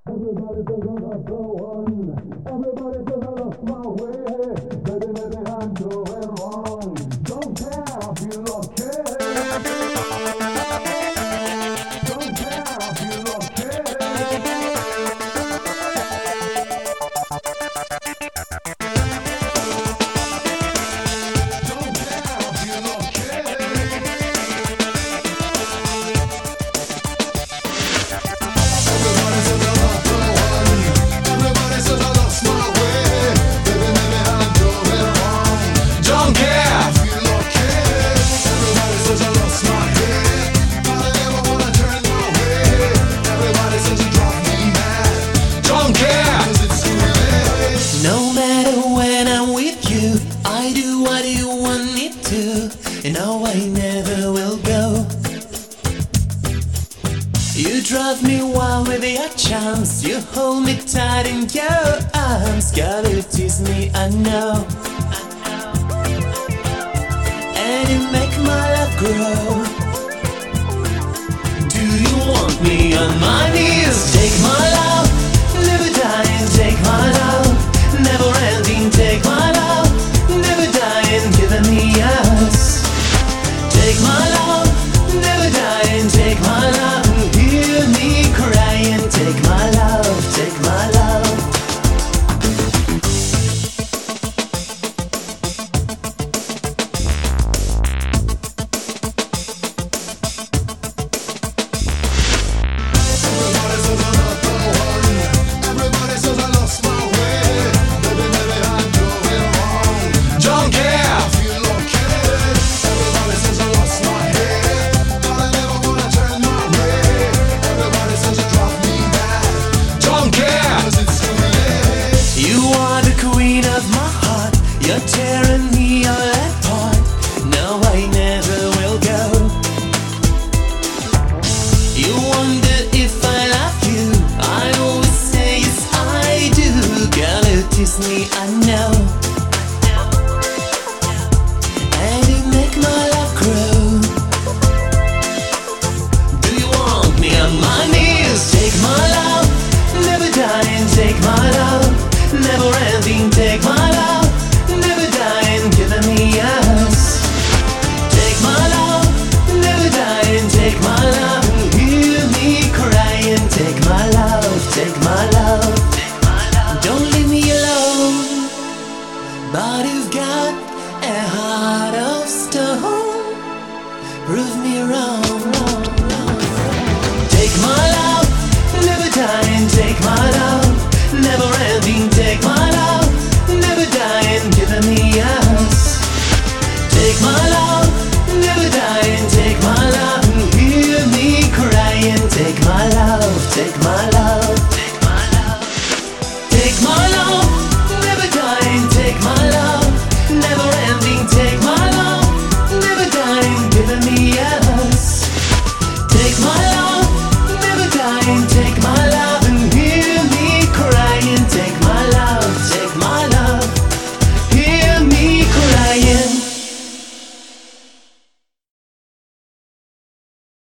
Everybody says I'm not the one. Everybody says I lost my way. Baby, maybe I'm doing wrong. Don't care, I feel okay. Don't care, I feel okay. Don't care, I feel okay. Everybody says I'm not the one. Everybody says I lost my way. Baby, maybe I'm doing wrong. Don't care, I feel okay. Everybody says I lost my head, but I never wanna turn my way. Everybody says you drive me mad. Don't care, 'cause it's too late. No matter when I'm with you, I do what you want me to, and no, I never will go. You drive me wild with your charms, you hold me tight in your arms, gotta tease me, I know. And you make my love grow. Do you want me on my knees? Take my love, never dying, take my love, never ending, take my love, never dying, giving me yours. Take my love, never dying, take my love, hear me crying, take my love, take my love. Everybody says I'm not the one. Everybody says I lost my way. Baby, maybe I'm doing wrong. Don't care, I feel okay. Everybody says I lost my head, but I never wanna turn my way. Everybody says you drive me mad. Don't care, 'cause it's too late. You are the queen of my heart, you're tearing me all apart. No, I never will go. You wonder if I love you, I always say yes I do. Gotta tease me, I know. And you make my love grow. Do you want me on my knees? Take my love, never dying, take my love, never ending, take my love, never dying, giving me yours. Take my love, never dying, take my love, hear me crying, take my love, take my love. Don't leave me alone, but you've got a heart of stone. Prove me wrong. Take my